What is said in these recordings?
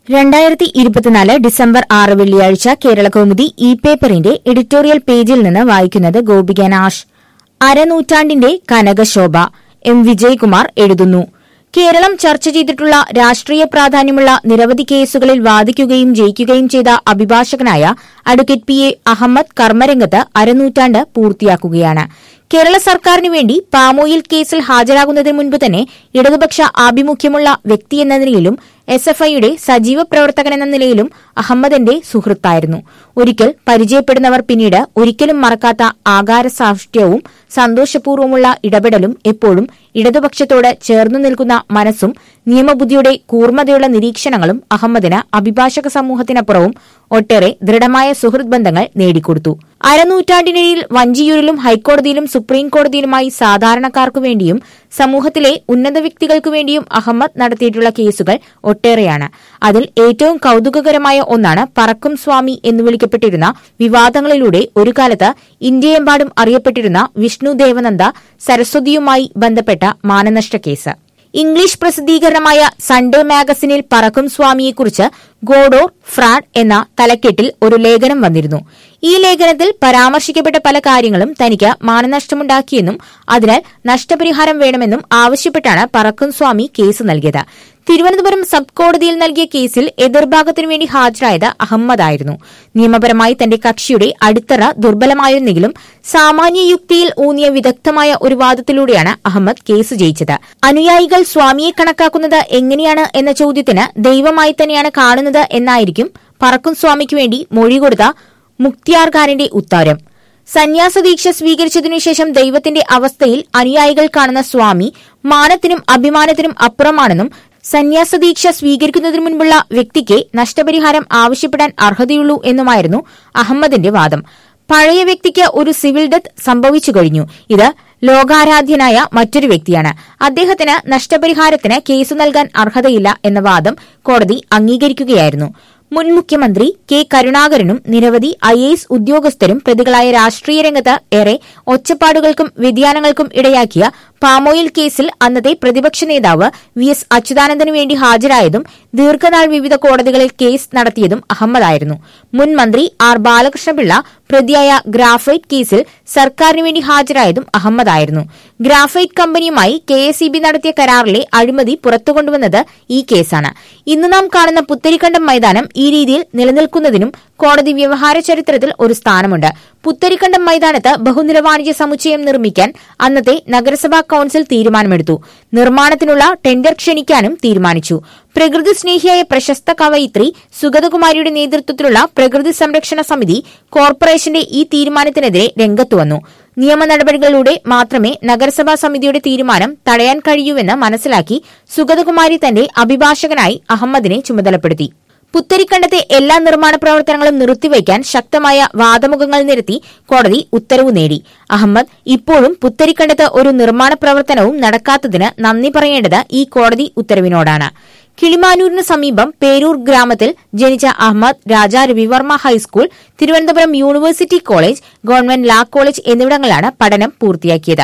2024 December 6 വെള്ളിയാഴ്ച കേരളകൗമുദി പേപ്പറിന്റെ editorial പേജിൽ നിന്ന് വായിക്കുന്നത് ഗോപിക നാഷ്. അരനൂറ്റാണ്ടിന്റെ കനകശോഭ. എം. വിജയകുമാർ എഴുതുന്നു. കേരളം ചർച്ച ചെയ്തിട്ടുള്ള രാഷ്ട്രീയ പ്രാധാന്യമുള്ള നിരവധി കേസുകളിൽ വാദിക്കുകയും ജയിക്കുകയും ചെയ്ത അഭിഭാഷകനായ അഡ്വക്കേറ്റ് പി. എ. അഹമ്മദ് കർമ്മരംഗത്ത് അരനൂറ്റാണ്ട് പൂർത്തിയാക്കുകയാണ്. കേരള സർക്കാരിനു വേണ്ടി പാമോയിൽ കേസിൽ ഹാജരാകുന്നതിന് മുൻപ് തന്നെ ഇടതുപക്ഷ ആഭിമുഖ്യമുള്ള വ്യക്തിയെന്ന നിലയിലും എസ്എഫ്ഐയുടെ സജീവ പ്രവർത്തകനെന്ന നിലയിലും അഹമ്മദിന്റെ സുഹൃത്തായിരുന്നു. ഒരിക്കൽ പരിചയപ്പെടുന്നവർ പിന്നീട് ഒരിക്കലും മറക്കാത്ത ആകാരസാഷ്ട്യവും സന്തോഷപൂർവ്വമുള്ള ഇടപെടലും എപ്പോഴും ഇടതുപക്ഷത്തോട് ചേർന്നു നിൽക്കുന്ന മനസ്സും നിയമബുദ്ധിയുടെ കൂർമ്മതയുള്ള നിരീക്ഷണങ്ങളും അഹമ്മദിന് അഭിഭാഷക സമൂഹത്തിനപ്പുറവും ഒട്ടേറെ ദൃഢമായ സുഹൃത്ത് ബന്ധങ്ങൾ നേടിക്കൊടുത്തു. അരനൂറ്റാണ്ടിനിടയിൽ വഞ്ചിയൂരിലും ഹൈക്കോടതിയിലും സുപ്രീം കോടതിയിലുമായി സാധാരണക്കാർക്കു വേണ്ടിയും സമൂഹത്തിലെ ഉന്നത വ്യക്തികൾക്കു വേണ്ടിയും അഹമ്മദ് നടത്തിയിട്ടുള്ള കേസുകൾ ഒട്ടേറെയാണ്. അതിൽ ഏറ്റവും കൌതുകകരമായ ഒന്നാണ് പറക്കും സ്വാമി എന്ന് വിളിക്കപ്പെട്ടിരുന്ന വിവാദങ്ങളിലൂടെ ഒരു കാലത്ത് ഇന്ത്യയെമ്പാടും അറിയപ്പെട്ടിരുന്ന വിഷ്ണു ദേവനന്ദ സരസ്വതിയുമായി ബന്ധപ്പെട്ട മാനനഷ്ട കേസ്. ഇംഗ്ലീഷ് പ്രസിദ്ധീകരണമായ സൺഡേ മാഗസിനിൽ പറക്കും സ്വാമിയെക്കുറിച്ച് ഗോഡ് ഓർ ഫ്രാഡ് എന്ന തലക്കെട്ടിൽ ഒരു ലേഖനം വന്നിരുന്നു. ഈ ലേഖനത്തിൽ പരാമർശിക്കപ്പെട്ട പല കാര്യങ്ങളും തനിക്ക് മാനനഷ്ടമുണ്ടാക്കിയെന്നും അതിനാൽ നഷ്ടപരിഹാരം വേണമെന്നും ആവശ്യപ്പെട്ടാണ് പറക്കും സ്വാമി കേസ് നൽകിയത്. തിരുവനന്തപുരം സബ് കോടതിയിൽ നൽകിയ കേസിൽ എതിർഭാഗത്തിനു വേണ്ടി ഹാജരായത് അഹമ്മദായിരുന്നു. നിയമപരമായി തന്റെ കക്ഷിയുടെ അടിത്തറ ദുർബലമായിരുന്നെങ്കിലും സാമാന്യ യുക്തിയിൽ ഊന്നിയ വിദഗ്ധമായ ഒരു വാദത്തിലൂടെയാണ് അഹമ്മദ് കേസ് ജയിച്ചത്. അനുയായികൾ സ്വാമിയെ കണക്കാക്കുന്നത് എങ്ങനെയാണ് എന്ന ചോദ്യത്തിന് ദൈവമായി തന്നെയാണ് കാണുന്നത് എന്നായിരിക്കും പറക്കും സ്വാമിക്ക് വേണ്ടി മൊഴി കൊടുത്ത മുക്തിയാർ ഖാനിന്റെ ഉത്തരം. സന്യാസദീക്ഷ സ്വീകരിച്ചതിനുശേഷം ദൈവത്തിന്റെ അവസ്ഥയിൽ അനുയായികൾ കാണുന്ന സ്വാമി മാനത്തിനും അഭിമാനത്തിനും അപ്പുറമാണെന്നും സന്യാസദീക്ഷ സ്വീകരിക്കുന്നതിനു മുൻപുള്ള വ്യക്തിക്ക് നഷ്ടപരിഹാരം ആവശ്യപ്പെടാൻ അർഹതയുള്ളൂ എന്നുമായിരുന്നു അഹമ്മദിന്റെ വാദം. പഴയ വ്യക്തിക്ക് ഒരു സിവിൽ ഡെത്ത് സംഭവിച്ചു കഴിഞ്ഞു. ഇത് ലോകാരാധ്യനായ മറ്റൊരു വ്യക്തിയാണ്. അദ്ദേഹത്തിന് നഷ്ടപരിഹാരത്തിന് കേസ് നൽകാൻ അർഹതയില്ല എന്ന വാദം കോടതി അംഗീകരിക്കുകയായിരുന്നു. മുൻ മുഖ്യമന്ത്രി കെ. കരുണാകരനും നിരവധി IAS ഉദ്യോഗസ്ഥരും പ്രതികളായ രാഷ്ട്രീയ രംഗത്ത് ഏറെ ഒച്ചപ്പാടുകൾക്കും വ്യതിയാനങ്ങൾക്കും ഇടയാക്കിയ പാമോയിൽ കേസിൽ അന്നത്തെ പ്രതിപക്ഷ നേതാവ് VS അച്യുതാനന്ദനു വേണ്ടി ഹാജരായതും ദീർഘനാൾ വിവിധ കോടതികളിൽ കേസ് നടത്തിയതും അഹമ്മദായിരുന്നു. മുൻ മന്ത്രി R. ബാലകൃഷ്ണപിള്ള പ്രതിയായ ഗ്രാഫൈറ്റ് കേസിൽ സർക്കാരിനു വേണ്ടി ഹാജരായതും അഹമ്മദായിരുന്നു. ഗ്രാഫൈറ്റ് കമ്പനിയുമായി KSEB നടത്തിയ കരാറിലെ അഴിമതി പുറത്തുകൊണ്ടുവന്നത് ഈ കേസാണ്. ഇന്ന് നാം കാണുന്ന പുത്തരിക്കണ്ടം മൈതാനം ഈ രീതിയിൽ നിലനിൽക്കുന്നതിനും കോടതി വ്യവഹാര ചരിത്രത്തിൽ ഒരു സ്ഥാനമുണ്ട്. പുത്തരിക്കണ്ടം മൈതാനത്ത് ബഹുനില വാണിജ്യ സമുച്ചയം നിർമ്മിക്കാൻ അന്നത്തെ നഗരസഭാ കൌൺസിൽ തീരുമാനമെടുത്തു. നിർമ്മാണത്തിനുള്ള ടെൻഡർ ക്ഷണിക്കാനും തീരുമാനിച്ചു. പ്രകൃതി സ്നേഹിയായ പ്രശസ്ത കവയിത്രി സുഗതകുമാരിയുടെ നേതൃത്വത്തിലുള്ള പ്രകൃതി സംരക്ഷണ സമിതി കോർപ്പറേഷന്റെ ഈ തീരുമാനത്തിനെതിരെ രംഗത്തു വന്നു. നിയമ നടപടികളിലൂടെ മാത്രമേ നഗരസഭാ സമിതിയുടെ തീരുമാനം തടയാൻ കഴിയൂവെന്ന് മനസ്സിലാക്കി സുഗതകുമാരി തന്റെ അഭിഭാഷകനായി അഹമ്മദിനെ ചുമതലപ്പെടുത്തി. പുത്തരിക്കണ്ടത്തെ എല്ലാ നിർമ്മാണ പ്രവർത്തനങ്ങളും നിർത്തിവയ്ക്കാൻ ശക്തമായ വാദമുഖങ്ങൾ നിരത്തി കോടതി ഉത്തരവ് നേടി. അഹമ്മദ് ഇപ്പോഴും പുത്തരിക്കണ്ടത്ത് ഒരു നിർമ്മാണ പ്രവർത്തനവും നടക്കാത്തതിന് നന്ദി പറയേണ്ടത് ഈ കോടതി ഉത്തരവിനോടാണ്. കിളിമാനൂരിന് സമീപം പേരൂർ ഗ്രാമത്തിൽ ജനിച്ച Ahammed Raja Ravivarma high school, Thiruvananthapuram university college, government law college എന്നിവിടങ്ങളിലാണ് പഠനം പൂർത്തിയാക്കിയത്.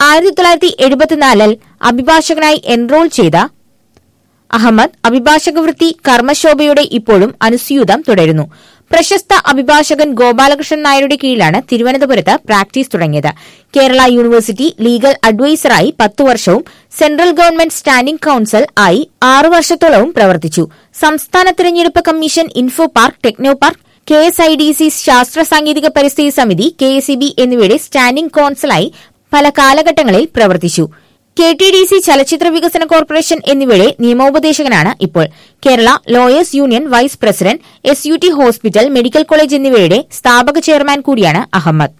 1974 അഭിഭാഷകനായി എൻറോൾ ചെയ്ത അഹമ്മദ് അഭിഭാഷക വൃത്തി കർമ്മശോഭയോടെ ഇപ്പോഴും അനുസ്യൂതം തുടരുന്നു. പ്രശസ്ത അഭിഭാഷകൻ ഗോപാലകൃഷ്ണൻ നായരുടെ കീഴിലാണ് തിരുവനന്തപുരത്ത് പ്രാക്ടീസ് തുടങ്ങിയത്. കേരള യൂണിവേഴ്സിറ്റി ലീഗൽ അഡ്വൈസറായി 10 വർഷവും സെൻട്രൽ ഗവൺമെന്റ് സ്റ്റാൻഡിംഗ് കൌൺസിൽ ആയി 6 വർഷത്തോളവും പ്രവർത്തിച്ചു. സംസ്ഥാന തിരഞ്ഞെടുപ്പ് commission, info park, techno park, KSIDC ശാസ്ത്ര സാങ്കേതിക പരിസ്ഥിതി സമിതി, KSEB എന്നിവയുടെ സ്റ്റാൻഡിംഗ് കൌൺസിലായി പല കാലഘട്ടങ്ങളിൽ പ്രവർത്തിച്ചു. KTDC ചലച്ചിത്ര വികസന കോർപ്പറേഷൻ എന്നിവയുടെ നിയമോപദേശകനാണ് ഇപ്പോൾ. Kerala lawyers union vice president, SUT hospital, medical college എന്നിവയുടെ സ്ഥാപക ചെയർമാൻ കൂടിയാണ് അഹമ്മദ്.